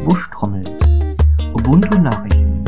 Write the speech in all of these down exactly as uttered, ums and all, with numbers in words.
Buschtrommel. Ubuntu Nachrichten.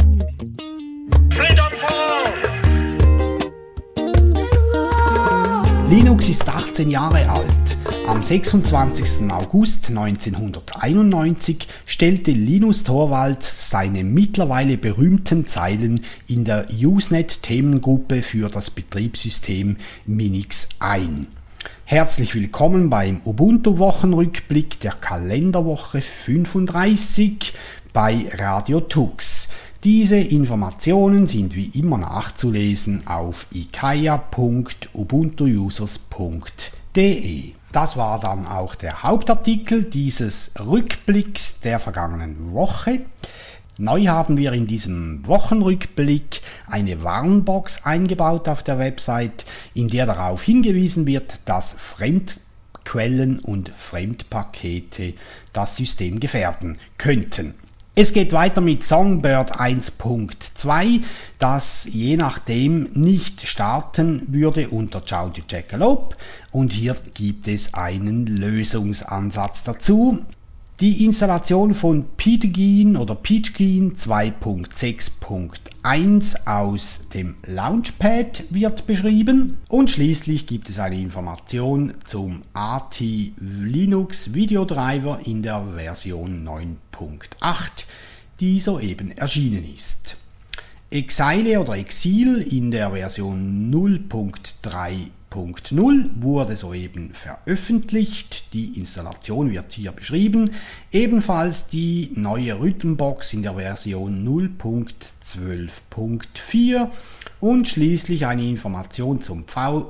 Linux ist achtzehn Jahre alt. Am sechsundzwanzigsten August neunzehnhunderteinundneunzig stellte Linus Torvalds seine mittlerweile berühmten Zeilen in der Usenet-Themengruppe für das Betriebssystem Minix ein. Herzlich willkommen beim Ubuntu-Wochenrückblick der Kalenderwoche fünfunddreißig bei Radio Tux. Diese Informationen sind wie immer nachzulesen auf ikaya punkt ubuntu users punkt de. Das war dann auch der Hauptartikel dieses Rückblicks der vergangenen Woche. Neu haben wir in diesem Wochenrückblick eine Warnbox eingebaut auf der Website, in der darauf hingewiesen wird, dass Fremdquellen und Fremdpakete das System gefährden könnten. Es geht weiter mit Songbird eins Punkt zwei, das je nachdem nicht starten würde unter Jaude Jackalope, und hier gibt es einen Lösungsansatz dazu. Die Installation von Pidgin oder Pidgin zwei Punkt sechs Punkt eins aus dem Launchpad wird beschrieben und schließlich gibt es eine Information zum A T Linux Videodriver in der Version neun Punkt acht, die soeben erschienen ist. Exile oder Exil in der Version null Punkt drei Punkt null wurde soeben veröffentlicht. Die Installation wird hier beschrieben. Ebenfalls die neue Rhythmbox in der Version null Punkt zwölf Punkt vier und schließlich eine Information zum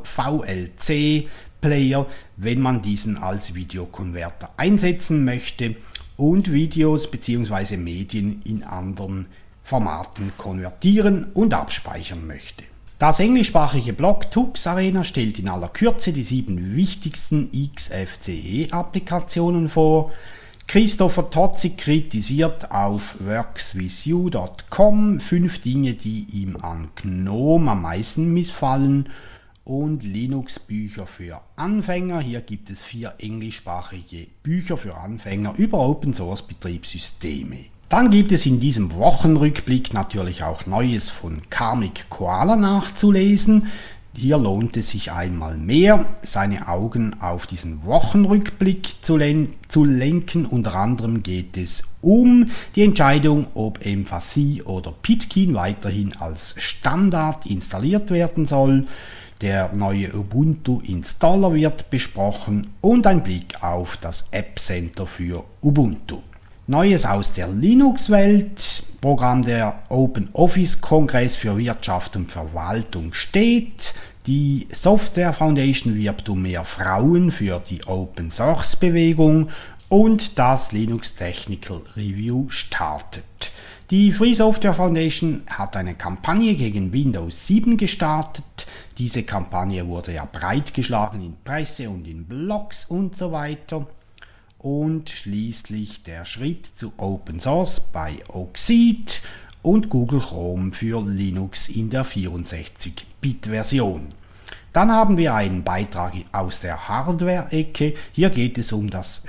V L C-Player, wenn man diesen als Videokonverter einsetzen möchte und Videos bzw. Medien in anderen Formaten konvertieren und abspeichern möchte. Das englischsprachige Blog Tux Arena stellt in aller Kürze die sieben wichtigsten X F C E-Applikationen vor. Christopher Totzig kritisiert auf works with you Punkt com fünf Dinge, die ihm an GNOME am meisten missfallen, und Linux-Bücher für Anfänger. Hier gibt es vier englischsprachige Bücher für Anfänger über Open-Source-Betriebssysteme. Dann gibt es in diesem Wochenrückblick natürlich auch Neues von Karmic Koala nachzulesen. Hier lohnt es sich einmal mehr, seine Augen auf diesen Wochenrückblick zu, len- zu lenken. Unter anderem geht es um die Entscheidung, ob Empathy oder Pidgin weiterhin als Standard installiert werden soll. Der neue Ubuntu-Installer wird besprochen und ein Blick auf das App Center für Ubuntu. Neues aus der Linux-Welt. Programm der Open Office Kongress für Wirtschaft und Verwaltung steht. Die Software Foundation wirbt um mehr Frauen für die Open Source Bewegung und das Linux Technical Review startet. Die Free Software Foundation hat eine Kampagne gegen Windows sieben gestartet. Diese Kampagne wurde ja breit geschlagen in Presse und in Blogs und so weiter. Und schließlich der Schritt zu Open Source bei Oxide und Google Chrome für Linux in der vierundsechzig Bit Version. Dann haben wir einen Beitrag aus der Hardware-Ecke. Hier geht es um das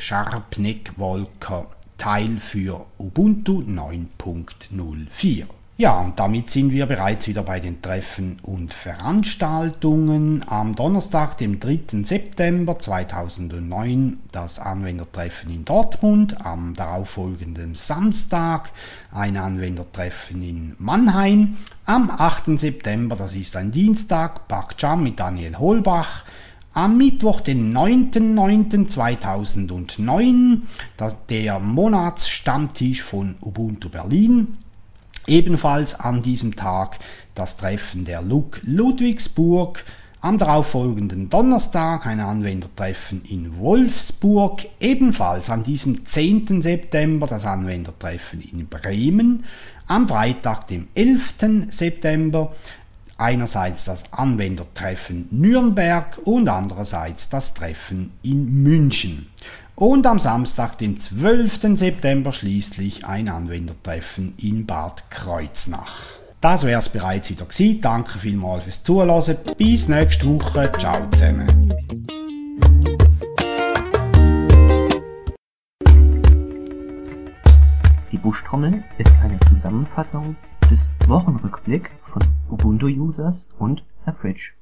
Sharp-Neck-Volker-Teil für Ubuntu neun Punkt null vier. Ja, und damit sind wir bereits wieder bei den Treffen und Veranstaltungen. Am Donnerstag, dem dritten September zweitausendneun, das Anwendertreffen in Dortmund. Am darauffolgenden Samstag ein Anwendertreffen in Mannheim. Am achten September, das ist ein Dienstag, PackJam mit Daniel Holbach. Am Mittwoch, den neunten neunten zweitausendneun, das der Monatsstammtisch von Ubuntu Berlin. Ebenfalls an diesem Tag das Treffen der L U G Ludwigsburg. Am darauffolgenden Donnerstag ein Anwendertreffen in Wolfsburg. Ebenfalls an diesem zehnten September das Anwendertreffen in Bremen. Am Freitag, dem elften September, einerseits das Anwendertreffen Nürnberg und andererseits das Treffen in München. Und am Samstag, den zwölften September, schließlich ein Anwendertreffen in Bad Kreuznach. Das wäre es bereits wieder gewesen. Danke vielmals fürs Zuhören. Bis nächste Woche. Ciao zusammen. Die Buschtrommel ist eine Zusammenfassung des Wochenrückblick von Ubuntu-Users und Herr Fritsch.